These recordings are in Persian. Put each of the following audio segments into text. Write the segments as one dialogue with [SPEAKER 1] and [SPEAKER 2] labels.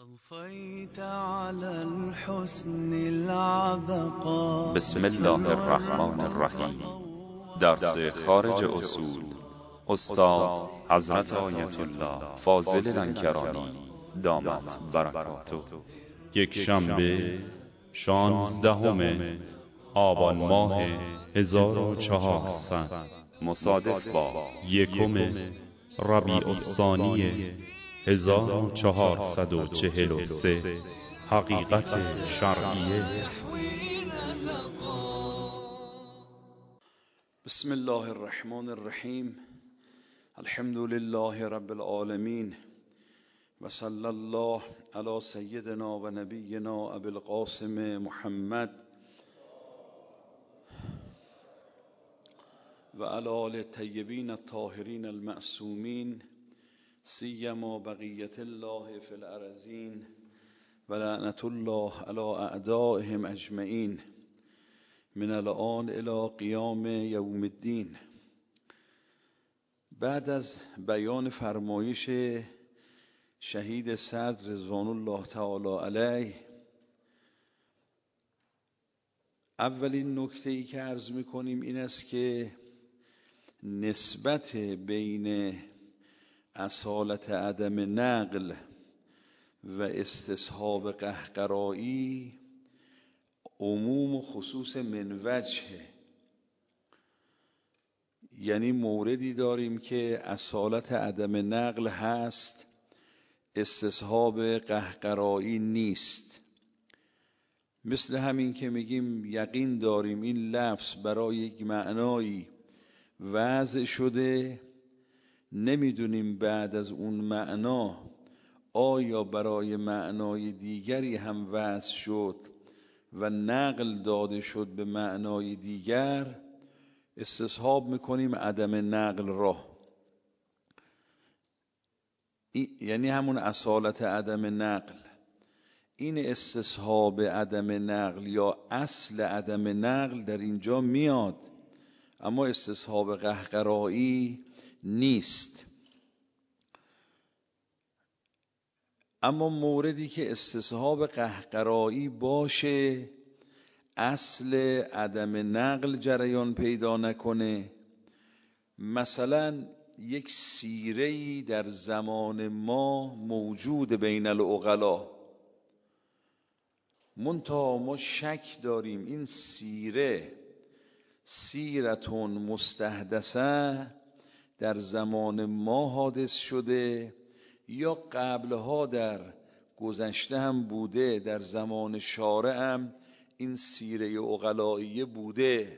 [SPEAKER 1] أضفيت على الحسن العبقى.
[SPEAKER 2] بسم الله الرحمن الرحیم. درس خارج اصول استاد حضرت آیت الله فاضل لنکرانی دامت برکاته.
[SPEAKER 3] یک شنبه 16 آبان ماه 1400
[SPEAKER 2] مصادف با
[SPEAKER 3] 1 ربیع الثانی 1443 حقیقت شرعیه.
[SPEAKER 1] بسم الله الرحمن الرحیم. الحمد لله رب العالمین و صلی الله علی سیدنا و نبینا ابی القاسم محمد و علی آل الطیبین الطاهرین المعصومین سیما بقیت الله فی الارضین و لعنت الله علی اعدائهم اجمعین من الان الی قیام یوم الدین. بعد از بیان فرمایش شهید صدر رضوان الله تعالی علیه، اولین نکته‌ای که عرض می‌کنیم این است که نسبت بین اصالت عدم نقل و استصحاب قهقرایی عموم و خصوص من وجهه. یعنی موردی داریم که اصالت عدم نقل هست، استصحاب قهقرایی نیست. مثل همین که میگیم یقین داریم این لفظ برای یک معنایی وضع شده، نمیدونیم بعد از اون معنا آیا برای معنای دیگری هم وضع شد و نقل داده شد به معنای دیگر، استصحاب میکنیم عدم نقل را. یعنی همون اصالت عدم نقل. این استصحاب عدم نقل یا اصل عدم نقل در اینجا میاد، اما استصحاب قهقرایی نیست. اما موردی که استصحاب قهقرایی باشه، اصل عدم نقل جریان پیدا نکنه، مثلا یک سیره‌ای در زمان ما موجود بین العقلا، منتها ما شک داریم این سیره سیرتون مستحدثه در زمان ما حادث شده یا قبلها در گذشته هم بوده، در زمان شارع هم این سیره عقلائیه بوده.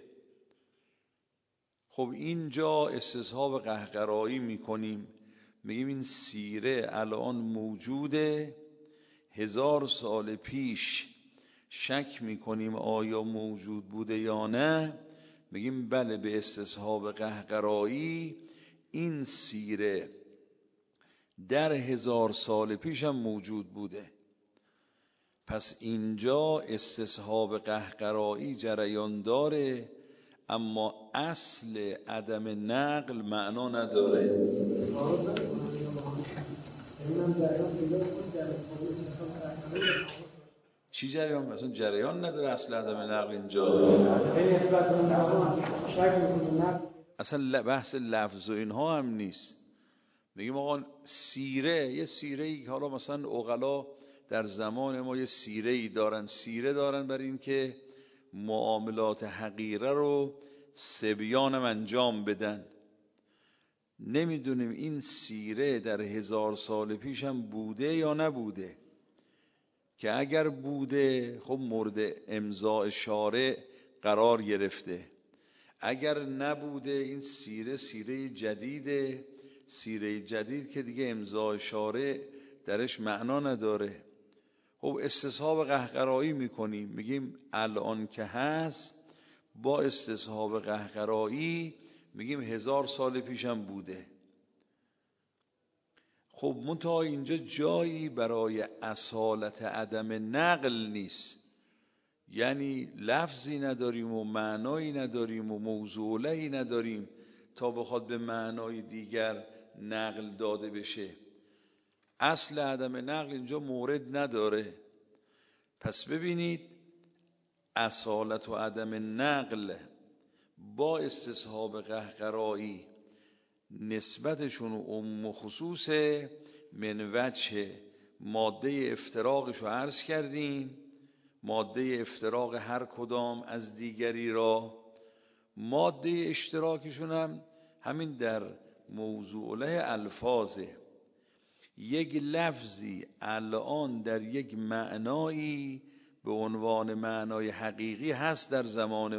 [SPEAKER 1] خب اینجا استصحاب قهقرایی میکنیم، میگیم این سیره الان موجوده، 1000 سال پیش شک میکنیم آیا موجود بوده یا نه، میگیم بله به استصحاب قهقرایی این سیره در 1000 سال پیش هم موجود بوده. پس اینجا استصحاب قهقرایی جریان داره، اما اصل عدم نقل معنا نداره. چی جریان؟ مثلا جریان نداره اصل عدم نقل اینجا. اصلا بحث لفظ و اینها هم نیست. میگیم آقا سیره، یه سیره‌ای که حالا مثلا عقلا در زمان ما یه سیره‌ای دارن، سیره دارن برای این که معاملات حقیره رو صبیانم انجام بدن. نمیدونیم این سیره در 1000 سال پیش هم بوده یا نبوده، که اگر بوده خب مورد امضاء شارع قرار گرفته، اگر نبوده این سیره سیره جدیده، سیره جدید که دیگه امضاء شارع درش معنا نداره. خب استصحاب قهقرایی میکنیم، میگیم الان که هست با استصحاب قهقرایی میگیم 1000 سال پیشم بوده. خب منتها اینجا جایی برای اصالت عدم نقل نیست، یعنی لفظی نداریم و معنایی نداریم و موضوع لهی نداریم تا بخواد به معنای دیگر نقل داده بشه. اصل عدم نقل اینجا مورد نداره. پس ببینید اصالت و عدم نقل با استصحاب قهقرایی نسبتشون و خصوص من وجه ماده افتراقش رو عرض کردیم. ماده افتراق هر کدام از دیگری را، ماده اشتراکشون هم همین در موضوع له الفاظه. یک لفظی الان در یک معنایی به عنوان معنای حقیقی هست در زمان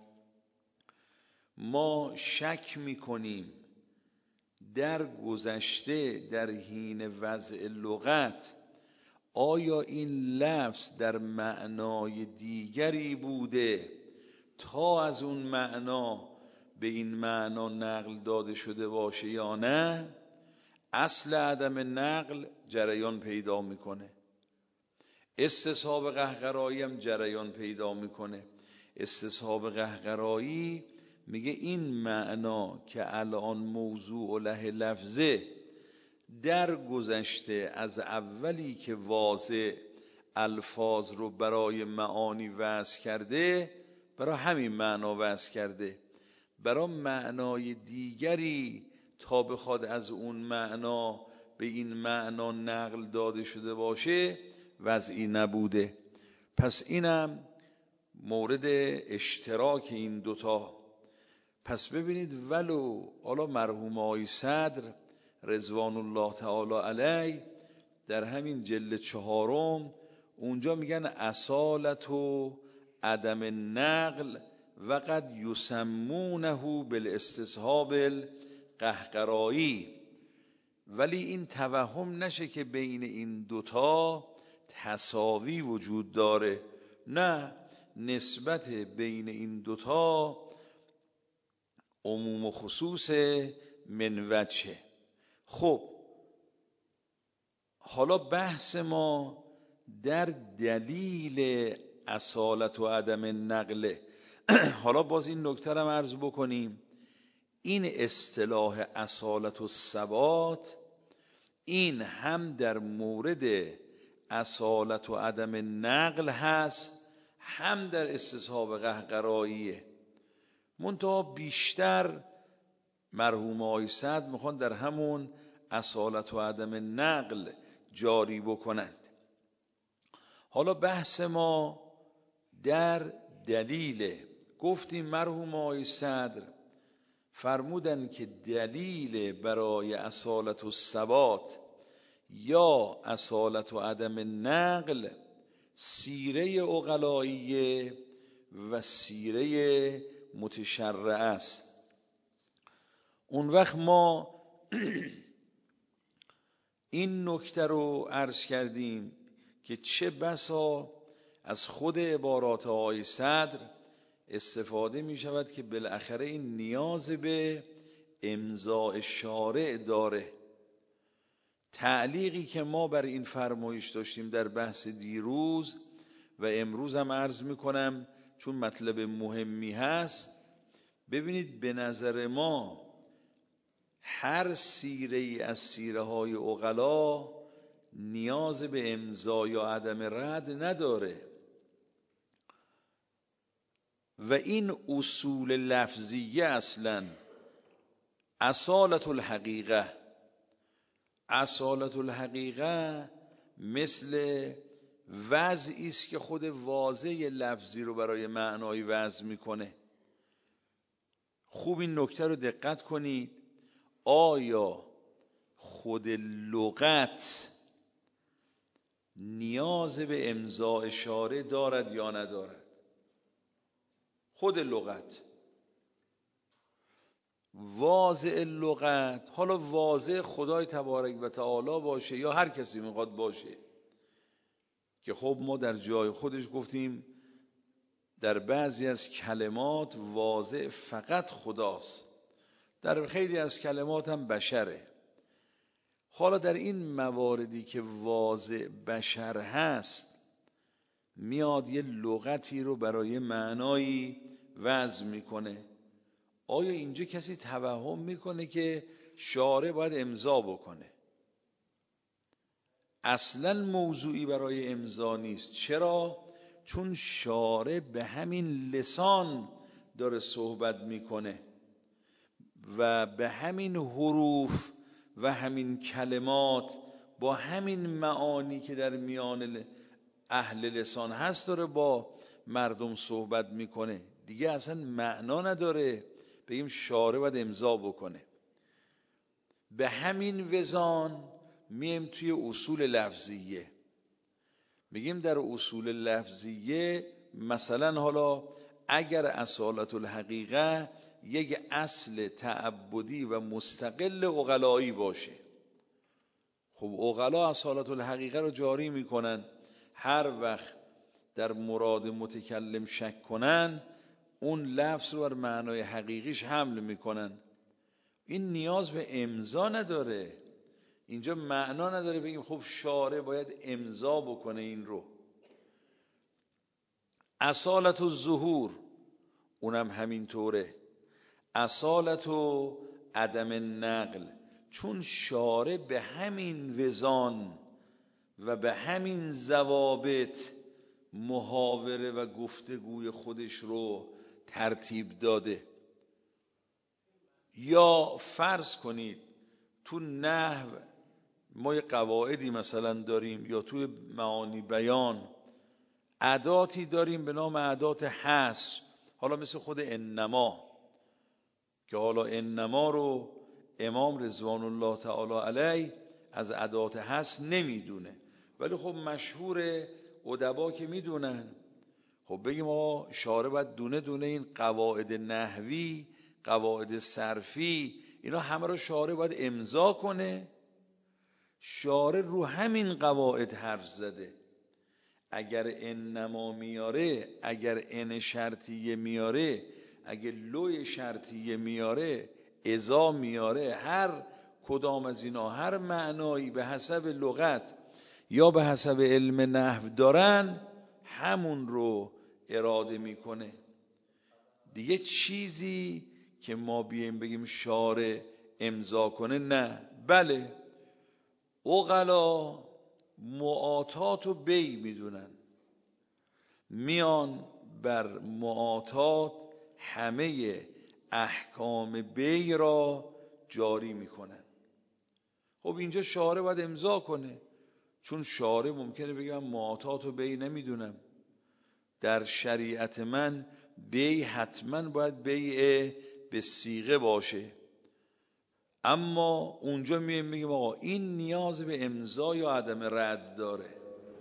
[SPEAKER 1] ما شک میکنیم در گذشته در حین وضع لغت آیا این لفظ در معنای دیگری بوده تا از اون معنا به این معنا نقل داده شده باشه یا نه. اصل عدم نقل جریان پیدا میکنه، استصحاب قهقرایی هم جریان پیدا میکنه. استصحاب قهقرایی میگه این معنا که الان موضوع له لفظه در گذشته از اولی که واضح الفاظ رو برای معانی وضع کرده برای همین معنا وضع کرده، برای معنای دیگری تا بخواد از اون معنا به این معنا نقل داده شده باشه وضعی نبوده. پس اینم مورد اشتراک این دوتا. پس ببینید ولو حالا مرحوم آقای صدر رضوان الله تعالی علیه در همین جلد 4 اونجا میگن اصالت و عدم نقل و قد یسمونه بالاستصحاب القهقرایی، ولی این توهم نشه که بین این دوتا تساوی وجود داره. نه، نسبت بین این دوتا عموم و خصوص من وجه. خب حالا بحث ما در دلیل اصالت و عدم نقله. حالا باز این نکته رو عرض بکنیم، این اصطلاح اصالت و ثبات این هم در مورد اصالت و عدم نقل هست هم در استصحاب قهقراییه. منتها بیشتر مرحوم آقای صدر میخوان در همون اصالت و عدم نقل جاری بکنند. حالا بحث ما در دلیل، گفتیم مرحوم آقای صدر فرمودن که دلیل برای اصالت و ثبات یا اصالت و عدم نقل سیره عقلاییه و سیره متشرعه است. اون وقت ما این نکته رو عرض کردیم که چه بسا از خود عبارات آقای صدر استفاده می شود که بالاخره این نیاز به امضاء شارع داره. تعلیقی که ما بر این فرمایش داشتیم در بحث دیروز و امروز هم عرض می کنم چون مطلب مهمی هست، ببینید به نظر ما هر سیره ای از سیره های عقلا نیاز به امضا یا عدم رد نداره و این اصول لفظیه اصلا اصالت الحقیقه. اصالت الحقیقه مثل وضعی است که خود واضح لفظی رو برای معنای وضع میکنه. خوب این نکته رو دقت کنید، آیا خود لغت نیاز به امضاء شارع دارد یا ندارد؟ خود لغت واضع لغت، حالا واضع خدای تبارک و تعالی باشه یا هر کسی میخواد باشه، که خب ما در جای خودش گفتیم در بعضی از کلمات واضع فقط خداست، در خیلی از کلمات هم بشره. حالا در این مواردی که واضع بشر هست میاد یه لغتی رو برای معنایی وضع میکنه. آیا اینجا کسی توهم میکنه که شارع باید امضا بکنه؟ اصلا موضوعی برای امضا نیست. چرا؟ چون شارع به همین لسان داره صحبت میکنه و به همین حروف و همین کلمات با همین معانی که در میان اهل لسان هست داره با مردم صحبت میکنه. دیگه اصلا معنا نداره بگیم شارع باید امضا بکنه. به همین وزان میم توی اصول لفظیه، میگیم در اصول لفظیه مثلا حالا اگر اصالت الحقیقه یک اصل تعبدی و مستقل عقلایی باشه، خب عقلا اصالت الحقیقه رو جاری میکنن، هر وقت در مراد متکلم شک کنن اون لفظ رو بر معنای حقیقیش حمل میکنن. این نیاز به امضا نداره، اینجا معنا نداره بگیم خب شارع باید امضا بکنه این رو. اصالت الظهور اونم همینطوره، اصالت و عدم نقل، چون شارع به همین وزان و به همین ضوابط محاوره و گفتگوی خودش رو ترتیب داده. یا فرض کنید تو نحو ما یه قواعدی مثلا داریم، یا تو معانی بیان اداتی داریم به نام ادات حصر، حالا مثل خود انما، که حالا انما رو امام رضوان الله تعالی علیه از ادات حصر نمیدونه، ولی خب مشهور ادبا که میدونن. خب بگیم ما شارع باید دونه دونه این قواعد نحوی، قواعد صرفی، اینا همه رو شارع باید امضا کنه. شارع رو همین قواعد حرف زده. اگر انما میاره، اگر ان شرطیه میاره، اگر لوی شرطیه میاره، اذا میاره، هر کدام از اینا هر معنایی به حسب لغت یا به حسب علم نحو دارن همون رو اراده میکنه. دیگه چیزی که ما بیایم بگیم شارع امضا کنه نه. بله عقلا معاطات و بی میدونن، میان بر معاطات همه احکام بی را جاری میکنن. خب اینجا شارع باید امضا کنه، چون شارع ممکنه بگه من معاطات و بی نمیدونم، در شریعت من بی حتما باید بیع به صیغه باشه، اما اونجا میگیم آقا این نیاز به امضا یا عدم رد داره.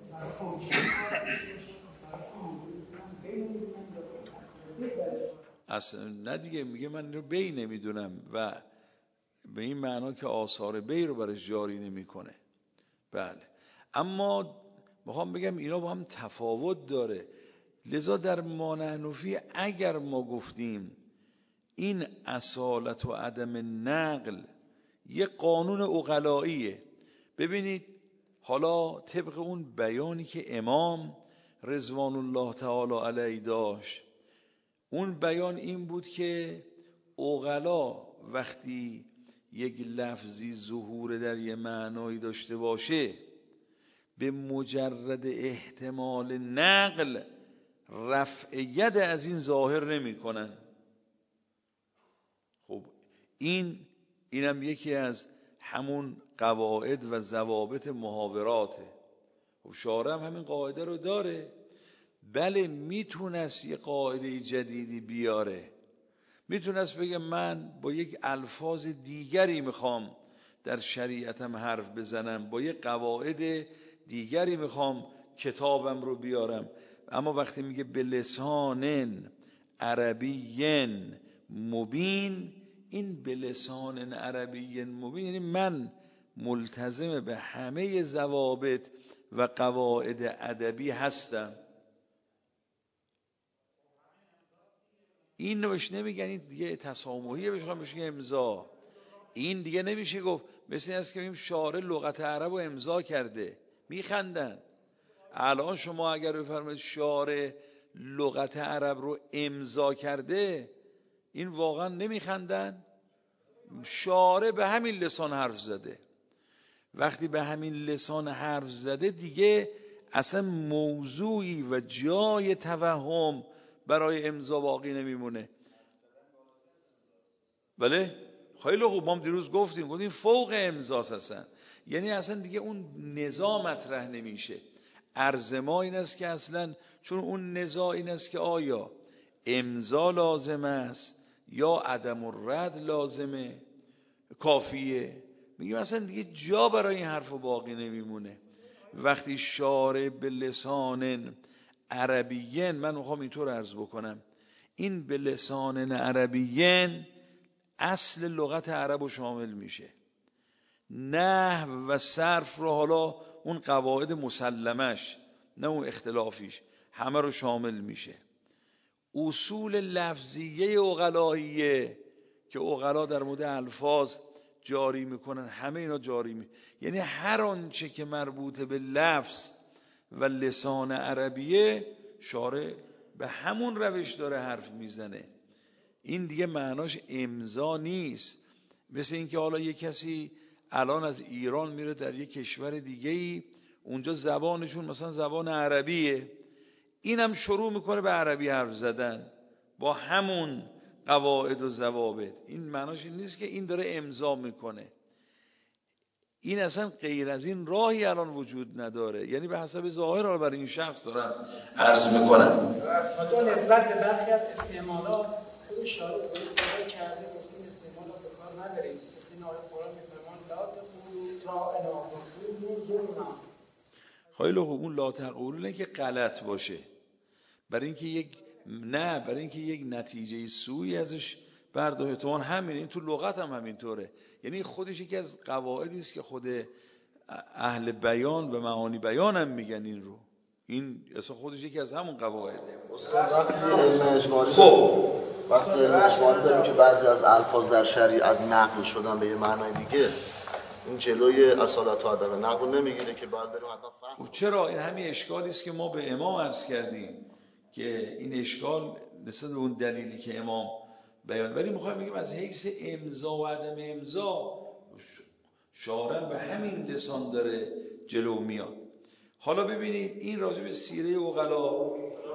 [SPEAKER 1] اصلا نه دیگه، میگه من اینو بی نمیدونم و به این معنا که آثار بی رو برش جاری نمیکنه. بله، اما میخوام بگم اینا با هم تفاوت داره. لذا در مانعنفی اگر ما گفتیم این اصالت و عدم نقل یه قانون عقلاییه، ببینید حالا طبق اون بیانی که امام رضوان الله تعالی علیه داشت، اون بیان این بود که عقلا وقتی یک لفظی ظهور در یه معنایی داشته باشه به مجرد احتمال نقل رفع ید از این ظاهر نمی کنن. خب اینم یکی از همون قواعد و ضوابط محاوراته. خب شارع هم همین قاعده رو داره. بله میتونست یه قاعده جدیدی بیاره، میتونست بگه من با یک الفاظ دیگری میخوام در شریعتم حرف بزنم، با یک قواعد دیگری میخوام کتابم رو بیارم، اما وقتی میگه به لسان عربی مبین، این به لسان عربی مبین یعنی من ملتزم به همه ضوابط و قواعد ادبی هستم. این نوش نمیگن این دیگه تسامحیه، بهش امضا. این دیگه نمیشه گفت مثل این است که بگیم شارع لغت عرب رو امضا کرده، میخندن. الان شما اگر بفرمایید شارع لغت عرب رو امضا کرده، این واقعا نمیخندن. شارع به همین لسان حرف زده وقتی به همین لسان حرف زده دیگه اصلا موضوعی و جای توهم برای امضا باقی نمیمونه. بله خیلی خوب، ما دیروز گفتیم فوق امضاست اصلا، یعنی اصلا دیگه اون نزاع مطرح نمیشه. عرض ما این است که اصلا چون اون نزاع این است که آیا امضا لازم است یا عدم الرد لازمه کافیه، میگیم اصلا دیگه جا برای این حرف باقی نمیمونه. وقتی شارع به لسان عربیین، من میخوام اینطور عرض بکنم، این به لسان عربیین اصل لغت عرب رو شامل میشه، نحو و صرف رو، حالا اون قواعد مسلمش نه اون اختلافیش، همه رو شامل میشه. اصول لفظیه عقلاییه که عقلا در مورد الفاظ جاری میکنن، همه اینا جاری یعنی هر آنچه که مربوط به لفظ و لسان عربیه شارع به همون روش داره حرف میزنه. این دیگه معناش امضا نیست. مثل اینکه حالا یک کسی الان از ایران میره در یک کشور دیگه‌ای، اونجا زبانشون مثلا زبان عربیه، اینم شروع میکنه به عربی حرف زدن با همون قواعد و ضوابط. این معناش این نیست که این داره امضا میکنه. این اصلا غیر از این راهی الان وجود نداره، یعنی به حسب ظاهر رو برای این شخص دارم عرض میکنم.
[SPEAKER 4] چون نسبت به برخی از استعمالات خود شارع کرده این استعمالات به کار نداریم. مثل این آیه قرآن میفرمان لا تقولوا راعنا وقولوا انظرنا.
[SPEAKER 1] خیلی خوب، اون لا تقولوا که غلط باشه، برای اینکه یک نتیجه سوئی ازش برداشت. احتمال همینه، این تو لغت هم همینطوره، یعنی خودش یکی از قواعدی است که خود اهل بیان و معانی بیان هم میگن این رو، این اصلا خودش یکی از همون قواعده.
[SPEAKER 5] استاد وقتی علم اجمالی داریم که بعضی از الفاظ در شریعت نقل شدن به یه معنای دیگه، این جلوی اصالت و عدم نقل نمیگیره که باید بریم حتما فحص.
[SPEAKER 1] چرا؟ این همین اشکالی است که ما به امام عرض کردیم که این اشکال نسبت به اون دلیلی که امام بیان، ولی میخوایم بگیم از حیث امضا و عدم امضا شارع به همین لسان داره جلو میاد. حالا ببینید این راجع به سیره عقلا،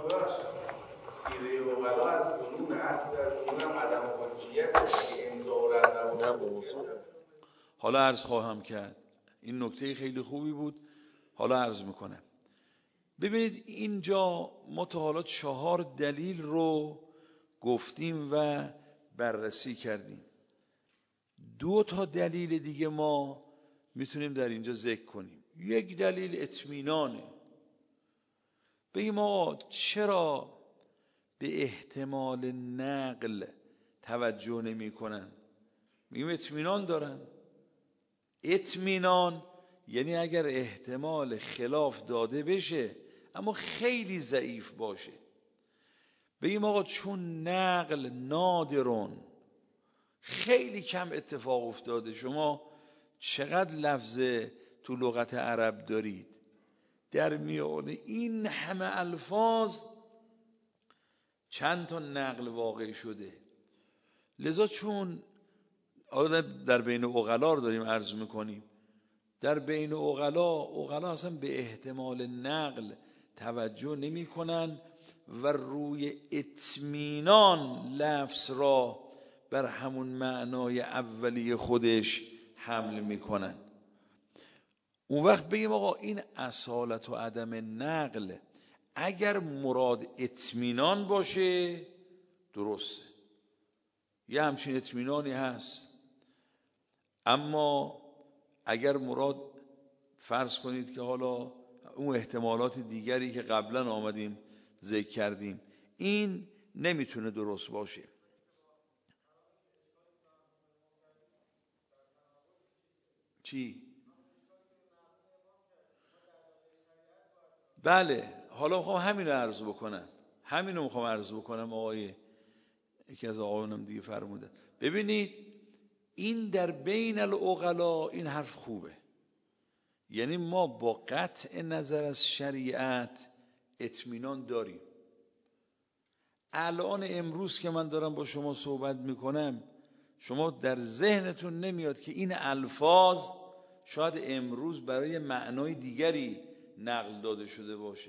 [SPEAKER 6] سیره عقلا از فنون اصل در فنون عدم حجیت امضا و رد.
[SPEAKER 1] حالا عرض خواهم کرد، این نکته خیلی خوبی بود، حالا عرض میکنم. ببینید اینجا ما تا حالا 4 دلیل رو گفتیم و بررسی کردیم. 2 تا دلیل دیگه ما میتونیم در اینجا ذکر کنیم. یک دلیل اطمینانه، بگیم آقا چرا به احتمال نقل توجه نمی کنن؟ میگیم اطمینان دارن. اطمینان یعنی اگر احتمال خلاف داده بشه اما خیلی ضعیف باشه، بگیم آقا چون نقل نادرون، خیلی کم اتفاق افتاده. شما چقدر لفظ تو لغت عرب دارید؟ در میان این همه الفاظ چند تا نقل واقع شده. لذا چون در بین عقلا رو داریم عرض میکنیم، در بین عقلا اصلا به احتمال نقل توجه نمی کنن و روی اطمینان لفظ را بر همون معنای اولی خودش حمل میکنن. اون وقت بگیم آقا این اصالت و عدم نقل اگر مراد اطمینان باشه درسته، یه همچین اطمینانی هست. اما اگر مراد فرض کنید که حالا اون احتمالات دیگری که قبلا آمدیم ذکر کردیم، این نمیتونه درست باشه. چی؟ بله، حالا میخوام همین رو عرض بکنم. آقای یکی از آقایونم دیگه فرمودن. ببینید این در بین العقلا این حرف خوبه، یعنی ما با قطع نظر از شریعت اطمینان داریم. الان امروز که من دارم با شما صحبت میکنم، شما در ذهنتون نمیاد که این الفاظ شاید امروز برای معنای دیگری نقل داده شده باشه.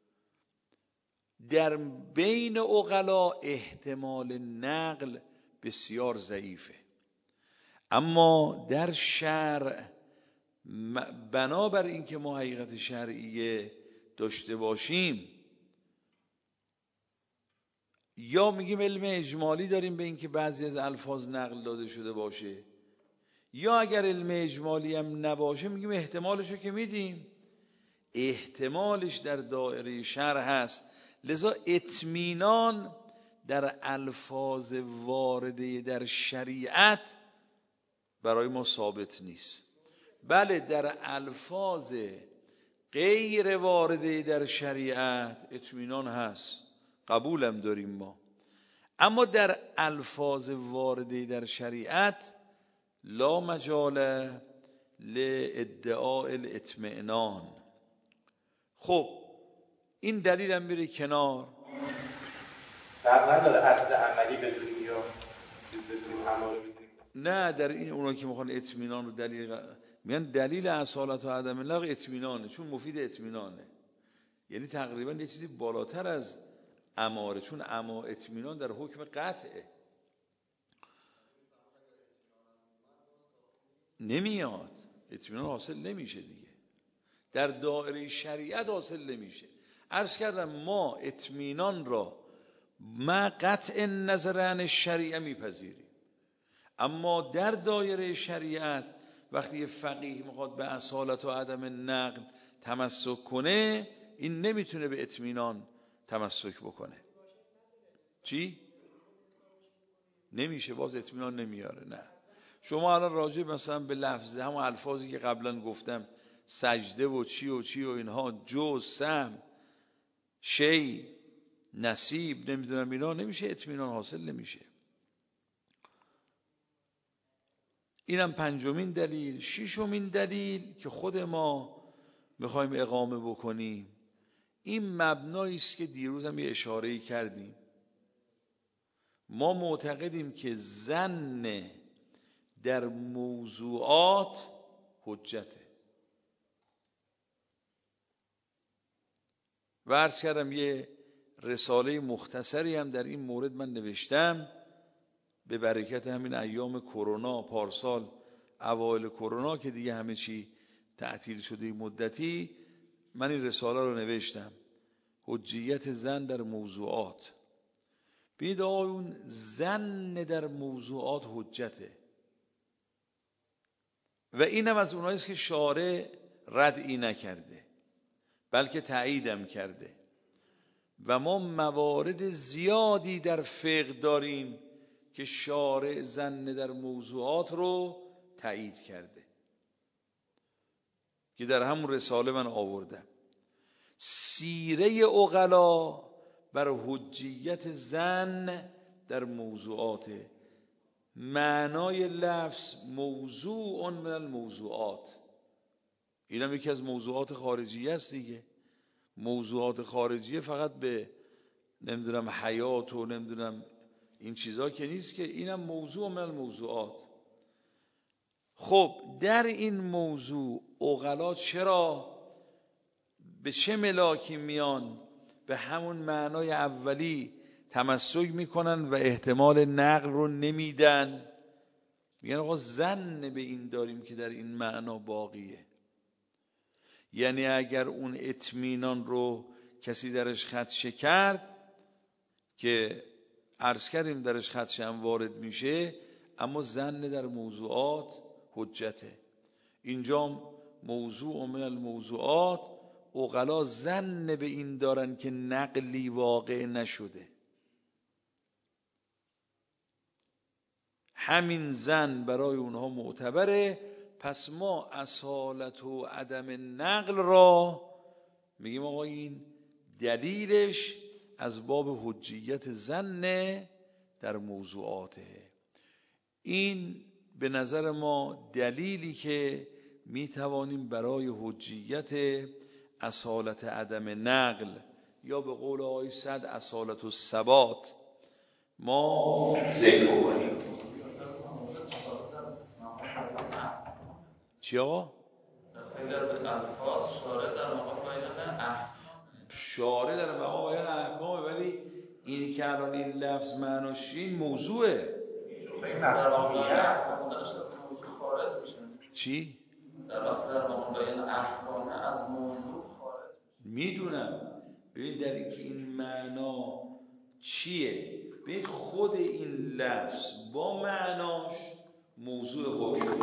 [SPEAKER 1] در بین عقلا احتمال نقل بسیار ضعیفه، اما در شرع بنابر اینکه ما حقیقت شرعیه داشته باشیم، یا میگیم علم اجمالی داریم به اینکه بعضی از الفاظ نقل داده شده باشه، یا اگر علم اجمالی هم نباشه میگیم احتمالشو که میدیم، احتمالش در دایره شرع هست. لذا اطمینان در الفاظ وارده در شریعت برای ما ثابت نیست. بله در الفاظ غیر وارده در شریعت اطمینان هست، قبولم داریم ما، اما در الفاظ وارده در شریعت لا مجال لادعاء الاطمئنان. خب این دلیل هم میره کنار.
[SPEAKER 6] فرق نداره اصل عملی بدونیم یا بدونیم عمل رو میدونیم.
[SPEAKER 1] نه، در این اونا که میخوان اطمینان رو میگن دلیل اصالت و عدم لغو اطمینانه، چون مفید اطمینانه. یعنی تقریبا یه چیزی بالاتر از اماره، چون اطمینان در حکم قطعه نمیاد، اطمینان حاصل نمیشه دیگه، در دایره شریعت حاصل نمیشه. عرض کردم ما اطمینان را ما قطع نظر عن شریعه میپذیریم، اما در دایره شریعت وقتی یه فقیه میخواد به اصالت و عدم نقل تمسک کنه، این نمیتونه به اطمینان تمسک بکنه. چی؟ نمیشه، باز اطمینان نمیاره. نه، شما الان راجع مثلا به لفظ همون الفاظی که قبلا گفتم، سجده و چی و چی و اینها، جز، سهم، شی، نصیب، نمیدونم اینا، نمیشه اطمینان حاصل نمیشه. اینم پنجمین دلیل. ششمین دلیل که خود ما میخوایم اقامه بکنیم، این مبنایی است که دیروز هم یه اشاره‌ای کردیم. ما معتقدیم که ظن در موضوعات حجته و عرض کردم یه رساله مختصری هم در این مورد من نوشتم به برکت همین ایام کرونا، پارسال اوایل کرونا که دیگه همه چی تعطیل شده مدتی، من این رساله رو نوشتم، حجیت ظن در موضوعات. بید آقایون، ظن در موضوعات حجته و اینم از اوناییست که شارع ردعی نکرده بلکه تاییدم کرده و ما موارد زیادی در فقه داریم که شارع ظن در موضوعات رو تایید کرده که در همون رساله من آوردم. سیره عقلا بر حجیت ظن در موضوعات، معنای لفظ موضوع من الموضوعات، اینم یکی از موضوعات خارجیه است دیگه. موضوعات خارجیه فقط به نمیدونم حیات و نمیدونم این چیزا که نیست که، اینم موضوع من الموضوعات. خب در این موضوع عقلا چرا به چه ملاکی میان به همون معنای اولی تمسک میکنن و احتمال نقل رو نمیدن؟ میگن آقا ظن به این داریم که در این معنا باقیه. یعنی اگر اون اطمینان رو کسی درش خدشه کرد که عرض کردیم درش خدشه هم وارد میشه، اما ظن در موضوعات حجته. اینجا موضوع من الموضوعات، عقلا ظن به این دارن که نقلی واقع نشده، همین ظن برای اونها معتبره. پس ما اصالت و عدم نقل را میگیم آقا این دلیلش از باب حجیت ظن در موضوعاته. این به نظر ما دلیلی که میتوانیم برای حجیت اصالت عدم نقل یا به قول آقای سعد اصالت و ثبات ما ذکر کنیم. چی آقا؟
[SPEAKER 6] خیلی از الفاظ شارع در مقام بیان احکام،
[SPEAKER 1] شارع در مقام بیان احکامه، ولی این که الان این لفظ معناش این موضوعه.
[SPEAKER 6] در واقعیت خوندنش از موضوع خارج میشه.
[SPEAKER 1] چی؟
[SPEAKER 6] در وقت در مقام بیان احکامه از موضوع خارج
[SPEAKER 1] میدونم. ببین در این که این معنا چیه؟ ببین خود این لفظ با معناش موضوع حکم.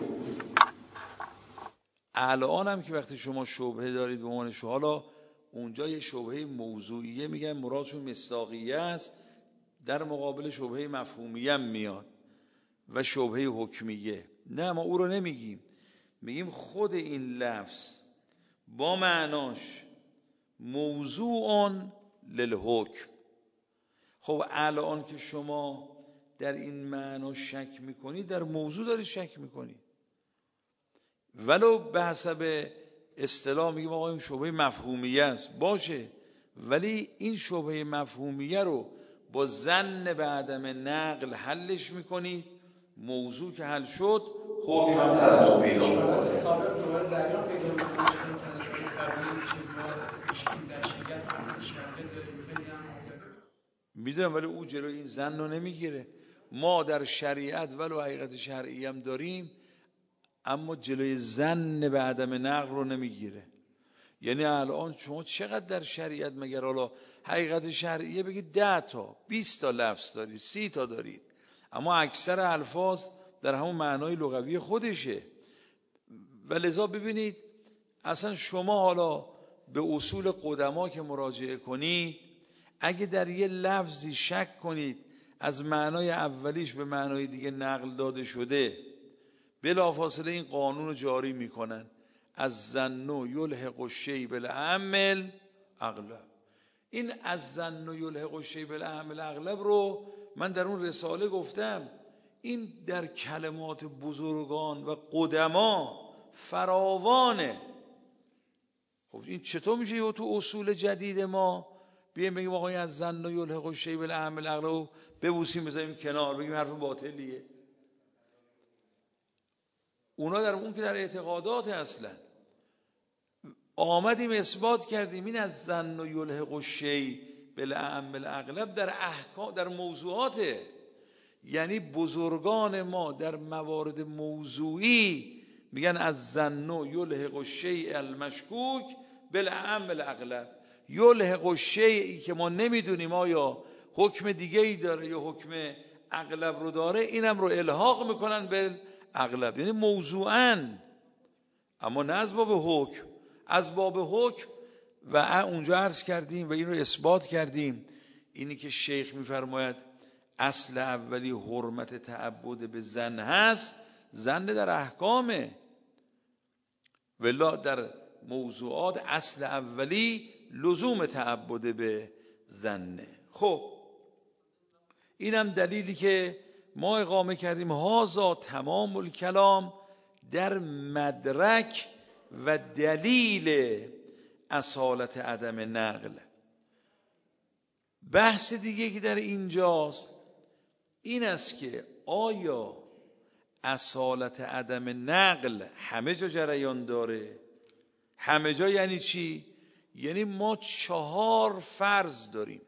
[SPEAKER 1] الان هم که وقتی شما شبهه دارید به عنوان حالا اونجا یه شبهه موضوعیه میگن مرادشون مصداقیه است، در مقابل شبهه مفهومیه هم میاد و شبهه حکمیه. نه ما او رو نمیگیم، میگیم خود این لفظ با معناش موضوع للحکم. خب الان که شما در این معنا شک میکنید در موضوع دارید شک میکنید، ولو به حسب اصطلاح میگیم آقا این شبهه مفهومیه است، باشه، ولی این شبهه مفهومیه رو با ظن به عدم نقل حلش میکنید، موضوع که حل شد حکم هم ترتب پیدا میکنه.
[SPEAKER 4] سابق دوباره جریان بگیم
[SPEAKER 1] میدونم، ولی او جلوی این ظن رو نمیگیره. ما در شریعت ولو حقیقت شرعی هم داریم، اما جلوی ظن به عدم نقل رو نمیگیره. یعنی الان شما چقدر در شریعت مگر حالا حقیقت شرعیه بگید 10 تا 20 تا لفظ دارید، 30 تا دارید، اما اکثر الفاظ در همون معنای لغوی خودشه. و لذا ببینید اصلا شما حالا به اصول قدما که مراجعه کنید، اگه در یه لفظی شک کنید از معنای اولیش به معنای دیگه نقل داده شده، بلافاصله این قانون رو جاری میکنن، از ظن یلحق الشیء بالاعم الاغلب. این از ظن یلحق الشیء بالاعم الاغلب رو من در اون رساله گفتم، این در کلمات بزرگان و قدما فراوانه. خب این چطور میشه تو اصول جدید ما بیایم بگیم آقا این از ظن یلحق الشیء بالاعم الاغلب ببوسیم بذاریم کنار بگیم حرف باطلیه؟ اونا در اون که در اعتقادات اصلا آمدیم اثبات کردیم این از ظن یلحق الشیء بالاعم الاغلب در احکام در موضوعاته. یعنی بزرگان ما در موارد موضوعی میگن از ظن یلحق الشیء المشکوک بالاعم الاغلب. یلحق الشیء که ما نمیدونیم آیا حکم دیگه ای داره یا حکم اغلب رو داره، اینم رو الحاق میکنن به اغلب، یعنی موضوعاً، اما نه از باب حکم. از باب حکم و اونجا عرض کردیم و این رو اثبات کردیم، اینی که شیخ میفرماید اصل اولی حرمت تعبد به ظن هست، ظن در احکامه، ولی در موضوعات اصل اولی لزوم تعبد به ظنه. خب اینم دلیلی که ما اقامه کردیم هازا تمام الکلام در مدرک و دلیل اصالت عدم نقل. بحث دیگه که در اینجاست این است که آیا اصالت عدم نقل همه جا جریان داره؟ همه جا یعنی چی؟ یعنی ما 4 فرض داریم.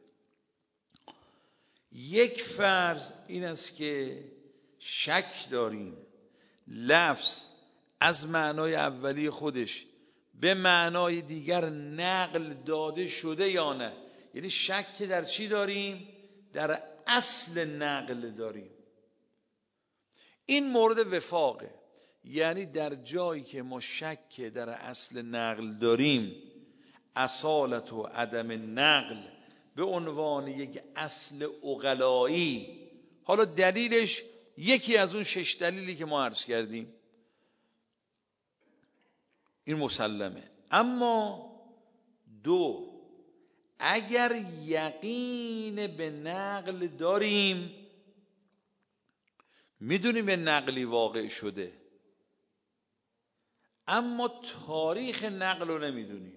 [SPEAKER 1] یک فرض این است که شک داریم لفظ از معنای اولی خودش به معنای دیگر نقل داده شده یا نه. یعنی شک در چی داریم؟ در اصل نقل داریم. این مورد وفاقه، یعنی در جایی که ما شک در اصل نقل داریم، اصالت و عدم نقل به عنوان یک اصل عقلایی، حالا دلیلش یکی از اون 6 دلیلی که ما عرض کردیم، این مسلمه. اما 2، اگر یقین به نقل داریم، میدونیم به نقلی واقع شده، اما تاریخ نقل رو نمیدونیم.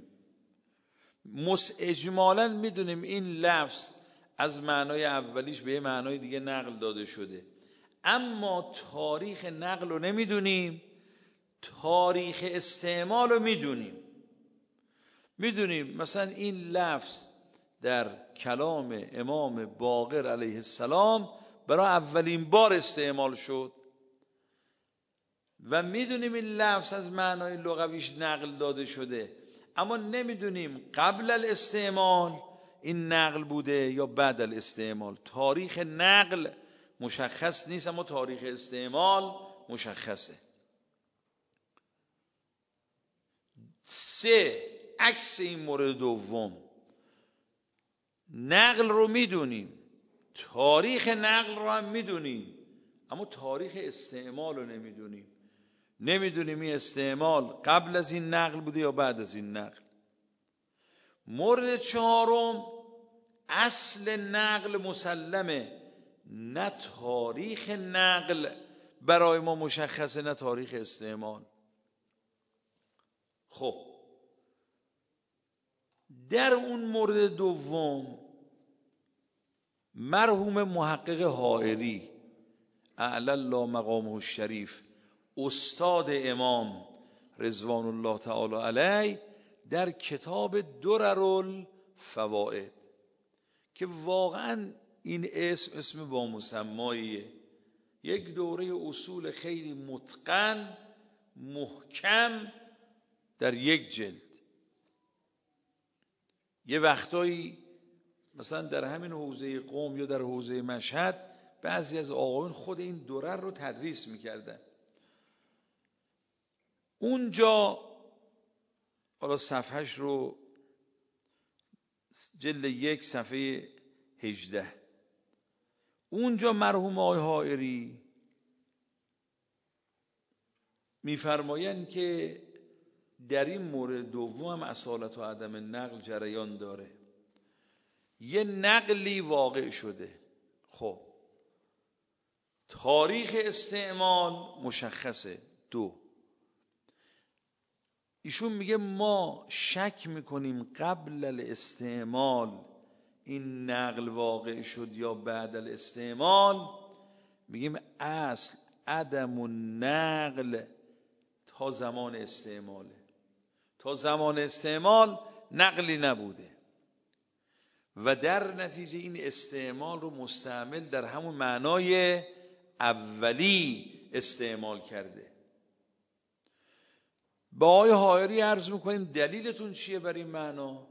[SPEAKER 1] اجمالاً میدونیم این لفظ از معنای اولیش به معنای دیگه نقل داده شده، اما تاریخ نقل رو نمیدونیم. تاریخ استعمال رو میدونیم مثلا این لفظ در کلام امام باقر علیه السلام برای اولین بار استعمال شد و میدونیم این لفظ از معنای لغویش نقل داده شده، اما نمیدونیم قبل الاستعمال این نقل بوده یا بعد الاستعمال. تاریخ نقل مشخص نیست اما تاریخ استعمال مشخصه. 3 عکس این مورد دوم، نقل رو میدونیم، تاریخ نقل رو هم میدونیم، اما تاریخ استعمال رو نمیدونیم این استعمال قبل از این نقل بوده یا بعد از این نقل. مورد 4، اصل نقل مسلمه، نه تاریخ نقل برای ما مشخصه نه تاریخ استعمال. خب در اون مورد دوم مرحوم محقق حائری اعلی الله مقامه الشریف، استاد امام رضوان الله تعالی علیه، در کتاب دررالفوائد که واقعا این اسم با مسماییه، یک دوره اصول خیلی متقن محکم در یک جلد. یه وقتایی مثلا در همین حوزه قم یا در حوزه مشهد بعضی از آقایون خود این درر رو تدریس میکردن. اونجا حالا صفحهش رو جلد 1 صفحه 18، اونجا مرحوم آقای حائری میفرمایند که در این مورد دوم اصالت و عدم نقل جریان داره. یه نقلی واقع شده، خب تاریخ استعمال مشخصه. 2، ایشون میگه ما شک میکنیم قبل الاستعمال این نقل واقع شد یا بعد الاستعمال، میگیم اصل عدم النقل تا زمان استعماله. تا زمان استعمال نقلی نبوده و در نتیجه این استعمال رو مستعمل در همون معنای اولی استعمال کرده. با آقای حائری عرض میکنیم دلیلتون چیه بر این معنا؟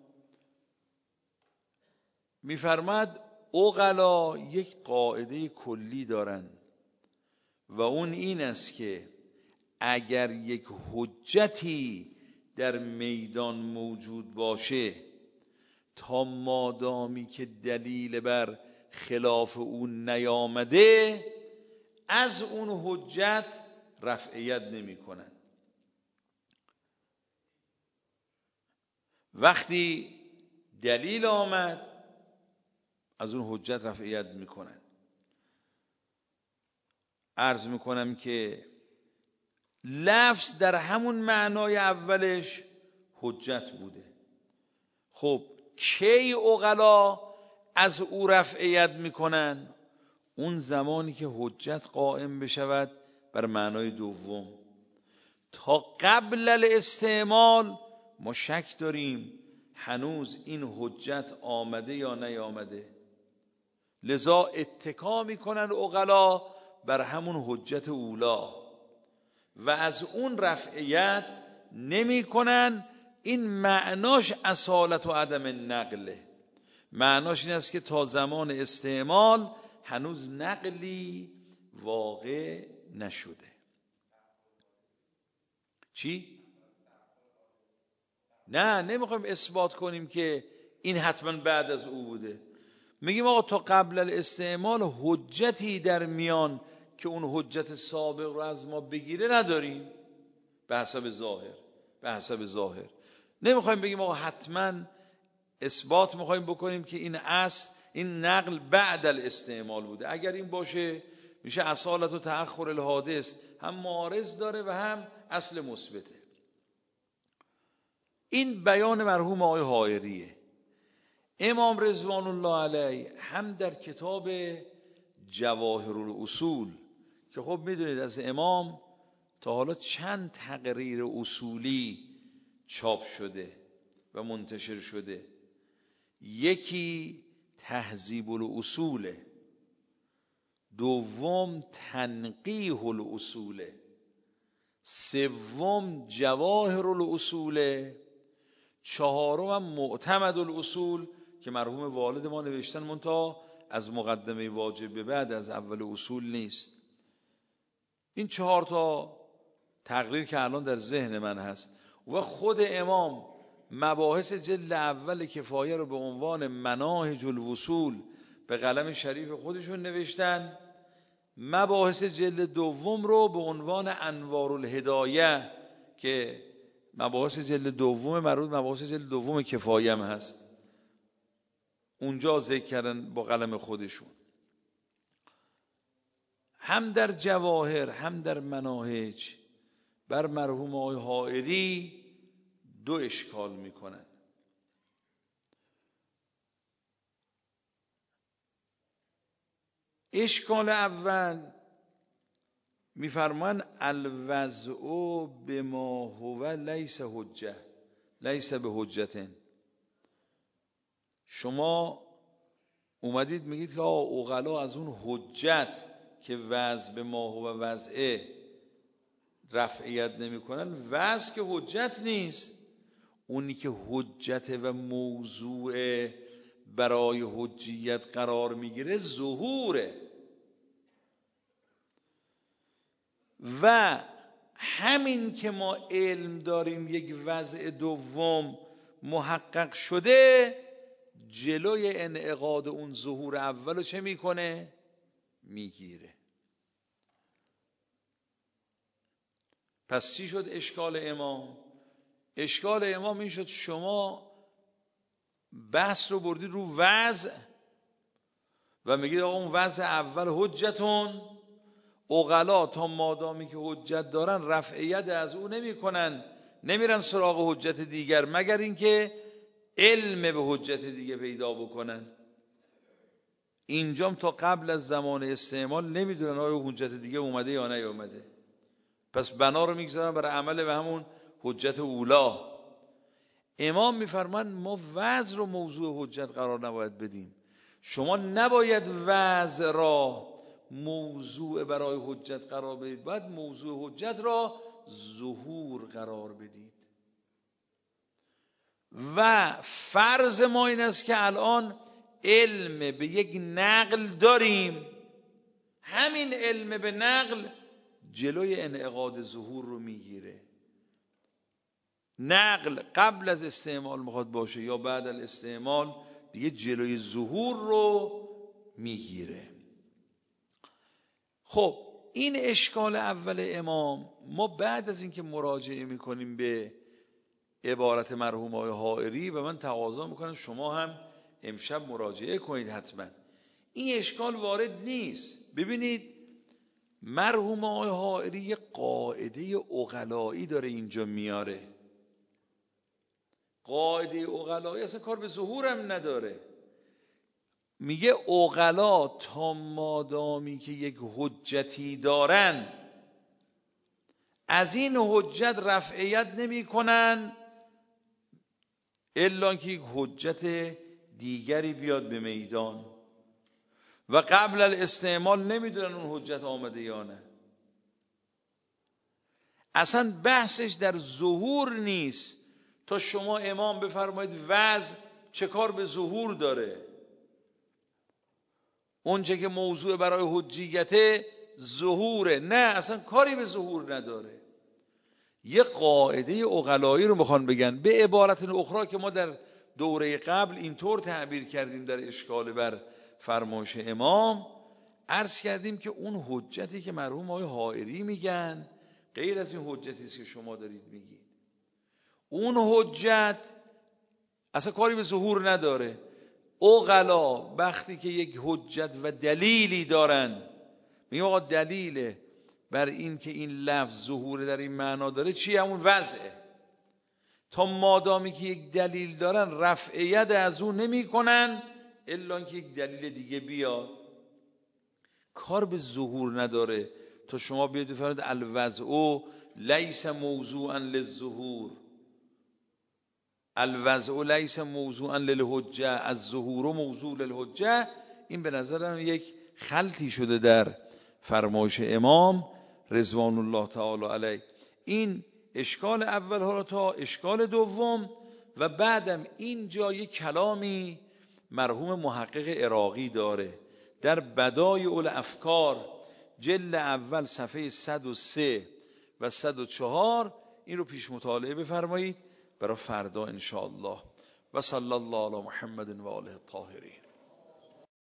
[SPEAKER 1] میفرماد عقلا یک قاعده کلی دارن و اون این است که اگر یک حجتی در میدان موجود باشه تا مادامی که دلیل بر خلاف اون نیامده از اون حجت رفعیت نمی کنن. وقتی دلیل آمد از اون حجت رفعیت می کنن. عرض می کنم که لفظ در همون معنای اولش حجت بوده. خب کی عقلا از او رفعیت میکنن؟ اون زمانی که حجت قائم بشود بر معنای دوم. تا قبل الاستعمال ما شک داریم هنوز این حجت آمده یا نیامده، لذا اتکا میکنن عقلا بر همون حجت اولا و از اون رفعیت نمی کنن. این معناش اصالت و عدم نقله. معناش این است که تا زمان استعمال هنوز نقلی واقع نشده. چی؟ نه نمیخوایم اثبات کنیم که این حتما بعد از او بوده. میگیم آقا تا قبل الاستعمال حجتی در میان که اون حجت سابق رو از ما بگیره نداریم به حسب ظاهر. نمیخوایم بگیم آقا حتما اثبات میخوایم بکنیم که این اصل این نقل بعد الاستعمال بوده. اگر این باشه میشه اصالت و تأخر الحادث هم معارض داره و هم اصل مثبته. این بیان مرحوم آقای حائریه. امام رضوان الله علیه هم در کتاب جواهر الاصول که خب میدونید از امام تا حالا چند تقریر اصولی چاپ شده و منتشر شده. یکی تهذیب الاصوله، دوم تنقیح الاصوله، سوم جواهر الاصوله، چهارم معتمد الاصول که مرحوم والد ما نوشتن، منتها از مقدمه واجب به بعد، از اول اصول نیست. این 4 تا تقریر که الان در ذهن من هست. و خود امام مباحث جلد اول کفایه رو به عنوان مناهج الوصول به قلم شریف خودشون نوشتن، مباحث جلد دوم رو به عنوان انوار الهدایه که مباحث جلد دوم مربوط مباحث جلد دوم کفایه هم هست، اونجا ذکر کردن با قلم خودشون. هم در جواهر هم در مناهج بر مرحوم آقای حائری 2 اشکال میکنن. اشکال اول میفرمان الوضع بما هو لیس حجه لیس به حجتن. شما اومدید میگید که عقلا از اون حجت که وضع به ما هو وضعه رفعیت نمی کنن، وضع که حجت نیست. اونی که حجت و موضوع برای حجیت قرار میگیره ظهوره. و همین که ما علم داریم یک وضع دوم محقق شده، جلوی انعقاد اون ظهور اولو چه میکنه؟ میگیره. پس چی شد اشکال امام؟ اشکال امام این شد شما بحث رو بردید رو وضع و میگید آقا اون وضع اول حجتون، عقلا تا مادامی که حجت دارن رفعیت از او نمی کنن، نمیرن سراغ حجت دیگر مگر اینکه علم به حجت دیگه پیدا بکنن. اینجام تا قبل از زمان استعمال نمیدونن آیا حجت دیگه اومده یا نیومده، پس بنا رو میگذارن برای عمل به همون حجت اولا. امام میفرمان ما وضع رو موضوع حجت قرار نباید بدیم. شما نباید وضع را موضوع برای حجت قرار بدید، باید موضوع حجت را ظهور قرار بدید. و فرض ما این است که الان علم به یک نقل داریم، همین علم به نقل جلوی انعقاد ظهور رو میگیره. نقل قبل از استعمال میخواد باشه یا بعد از استعمال، دیگه جلوی ظهور رو میگیره. خب این اشکال اول امام. ما بعد از اینکه مراجعه میکنیم به عبارت مرحوم آقای حائری و من تقاضا میکنم شما هم امشب مراجعه کنید حتما، این اشکال وارد نیست. ببینید مرحوم آقای حائری یه قاعده عقلایی داره اینجا میاره. قاعده عقلایی اصلا کار به ظهورم نداره. میگه عقلا تا مادامی که یک حجتی دارن از این حجت رفعیت نمی کنن الا که یک حجت دیگری بیاد به میدان و قبل الاستعمال نمیدونن اون حجت آمده یا نه. اصلا بحثش در ظهور نیست. تا شما امام بفرمایید وضع چه کار به ظهور داره؟ اونچه که موضوع برای حجیت ظهوره، نه اصلا کاری به ظهور نداره. یه قاعده عقلایی رو میخوان بگن به عبارت اخرى که ما در دوره قبل اینطور تعبیر کردیم در اشکال بر فرمایش امام. عرض کردیم که اون حجتی که مرحوم آقای حائری میگن غیر از این حجتی است که شما دارید میگید. اون حجت اصلا کاری به ظهور نداره. عقلا وقتی که یک حجت و دلیلی دارن، میگم آقا دلیل بر این که این لفظ ظهور در این معنا داره چیه؟ همون وضعه. تا مادامی که یک دلیل دارن رفعیت از اون نمی کنن الا که یک دلیل دیگه بیاد. کار به ظهور نداره تا شما بیاید بفرمایید الوضع لیس موضوعا للظهور، الوضع لیس موضوعا للحجه، الظهور موضوع للحجه. این به نظرم یک خلطی شده در فرمایش امام رضوان الله تعالی علیه. این اشکال اول ها تا اشکال دوم. و بعدم اینجا یک کلامی مرحوم محقق عراقی داره در بدایع الافکار جلد اول صفحه 103 و 104. این رو پیش مطالعه بفرمایید برای فردا ان شاء الله. و صلی الله علی محمد و آله الطاهرین.